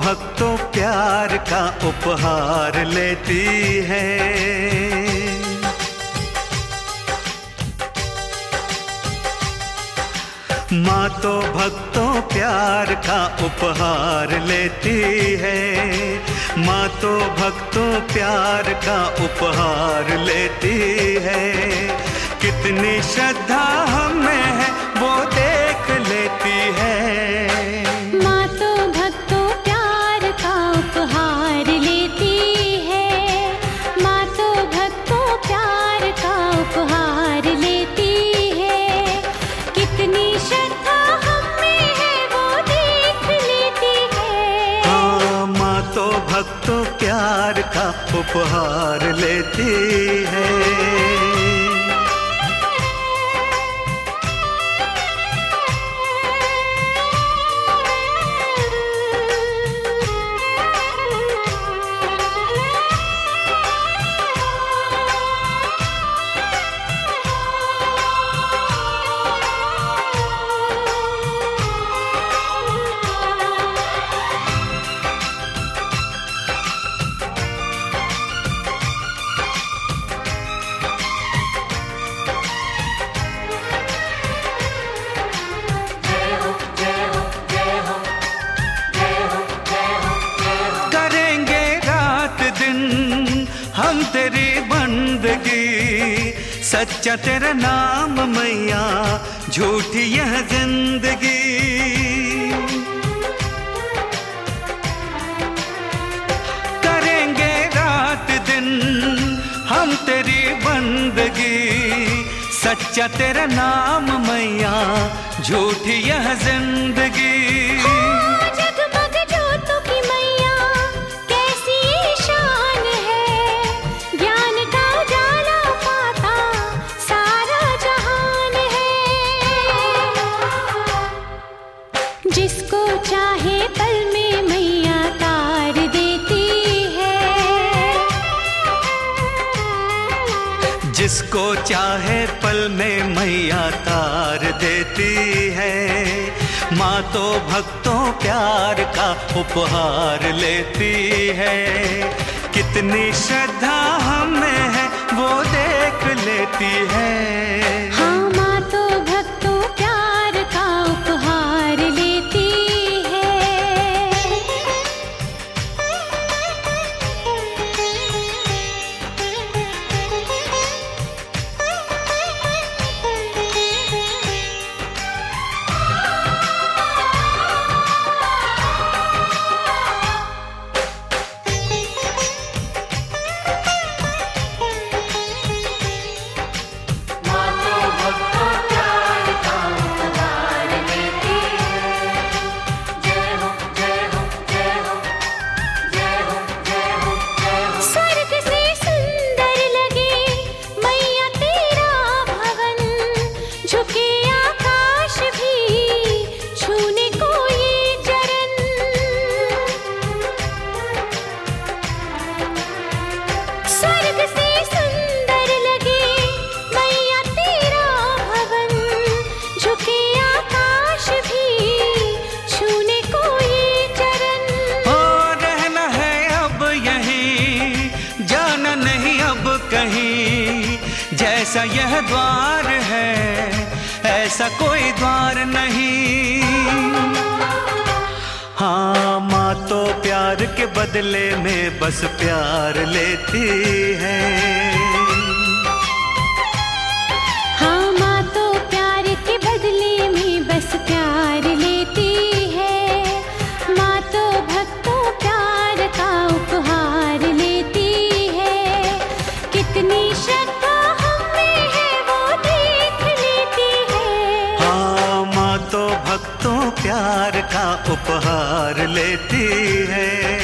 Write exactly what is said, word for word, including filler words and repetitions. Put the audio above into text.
भक्तों प्यार का उपहार लेती है। माँ तो भक्तों प्यार का उपहार लेती है। माँ तो भक्तों प्यार का उपहार लेती है। कितनी श्रद्धा हमें है वो देख लेती है। माँ तो भक्तों प्यार का उपहार लेती है। माँ तो भक्तों प्यार का उपहार लेती है। कितनी श्रद्धा हमें है वो देख लेती है। हाँ, माँ तो भक्तों प्यार का उपहार लेती है। हम तेरी बंदगी, सच्चा तेरा नाम मैया, झूठी यह जिंदगी। करेंगे रात दिन हम तेरी बंदगी, सच्चा तेरा नाम मैया, झूठी यह जिंदगी। जिसको चाहे पल में मैया तार देती है। जिसको चाहे पल में मैया तार देती है। माँ तो भक्तों प्यार का उपहार लेती है। कितनी श्रद्धा हमें है वो देख लेती है। हाँ, माँ तो भक्तों प्यार का उपहार लेती है। जैसा यह द्वार है ऐसा कोई द्वार नहीं। हाँ, माँ तो प्यार के बदले में बस प्यार लेती है। हाँ, माँ तो प्यार के बदले में बस प्यार लेती है। माँ तो भक्तों प्यार का उपहार लेती है। कितनी श्रद्धा हमें है वो देख लेती है। हाँ, माँ तो भक्तों प्यार का उपहार लेती है।